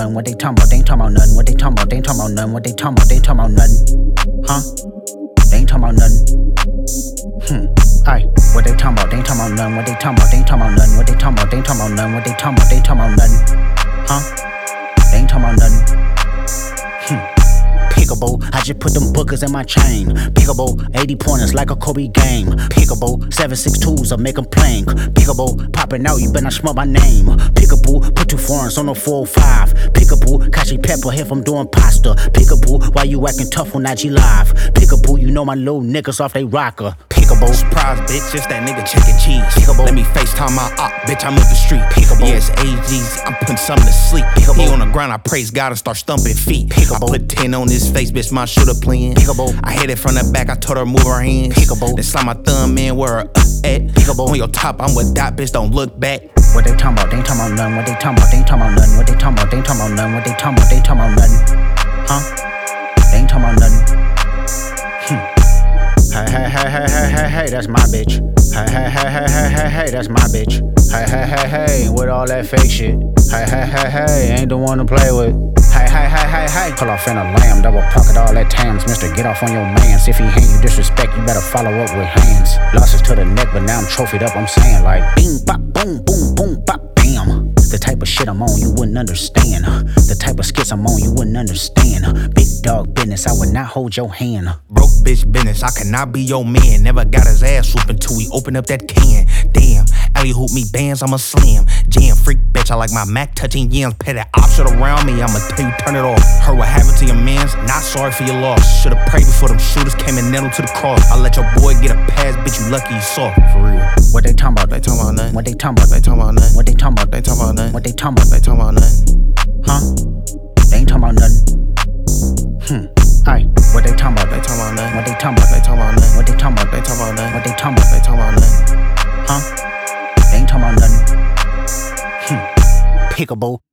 nothing. What they talking about? They ain't talking about nothing. What they talking about? They ain't talking about nothing. What they talking about? They ain't talking about nothing. Huh? They ain't talking about nothing. Aye. What they talking about? They ain't talking about nothing. What they talking about? They ain't talking about nothing. What they talking about? They ain't talking about nothing. What they talking about? They ain't talking about nothing. Huh? They ain't talking about nothing. Pickable, I just put them bookers in my chain. Pickable, 80 pointers like a Kobe game. Pickable, 7.62s, I make them plain. Pickable, popping out, you better not smell my name. Pickable, put 2 foreigns on the 405. Pickable, Kashi Pepper if I'm doing pasta. Pickable, why you acting tough on IG Live? Pickable, you know my little niggas off they rocker. Pickable, surprise, bitch, it's that nigga chicken cheese. Pickable, let me FaceTime my op, bitch, I'm up the street. Pickable, yes, AGs, I'm putting something to sleep. Pickable, he on the ground, I praise God and start stumping feet. Pickable, I put 10 on his face, bitch, my shooter playing. Pickable, I hit it from the back, I told her move her hands. Pickable, then slide my thumb in where her at. Pickable, on your top, I'm with that bitch, don't look back. What they talking about? They ain't talking about nothing. What they talking about? They ain't talking about nothing. What they talking about? They ain't talking about nothing. What they talking about? They ain't talking about nothing. Huh? They ain't talking about nothing. Hey, that's my bitch. Hey, that's my bitch. Hey, with all that fake shit. Hey, ain't the one to play with. Hey. Pull off in a lamb, double pocket all that tams. Mister, get off on your mans. If he hand you disrespect, you better follow up with hands. Losses to the neck, but now I'm trophied up. I'm saying like, bing, bop, boom, boom, boom, bop, bam. The type of shit I'm on, you wouldn't understand. The type of skits I'm on, you wouldn't understand. Big dog business, I would not hold your hand. Broke bitch business, I cannot be your man. Never got his ass whooping till we open up that can. Damn, alley hoop me bands, I'm a slam. Jam freak bitch, I like my Mac touching yams. Pet that op shit around me, I'ma tell you turn it off. Heard what happened to your mans, not sorry for your loss. Should've prayed before them shooters came and nailed him to the cross. I let your boy get a pass, bitch, you lucky you soft, for real. What they talking about? They talking about nothing. What they talking about? They talking about nothing. What they talking about? They talking about nothing. What they talking about? They talking about nothing. Huh? They ain't talking about nothing. Aye. What they talking about? They talking about nothing. What they talking about? They talking about nothing. What they talking about? They talking about nothing. What they talking about? They talking about nothing. Huh? They ain't talking about nothing. Pickable.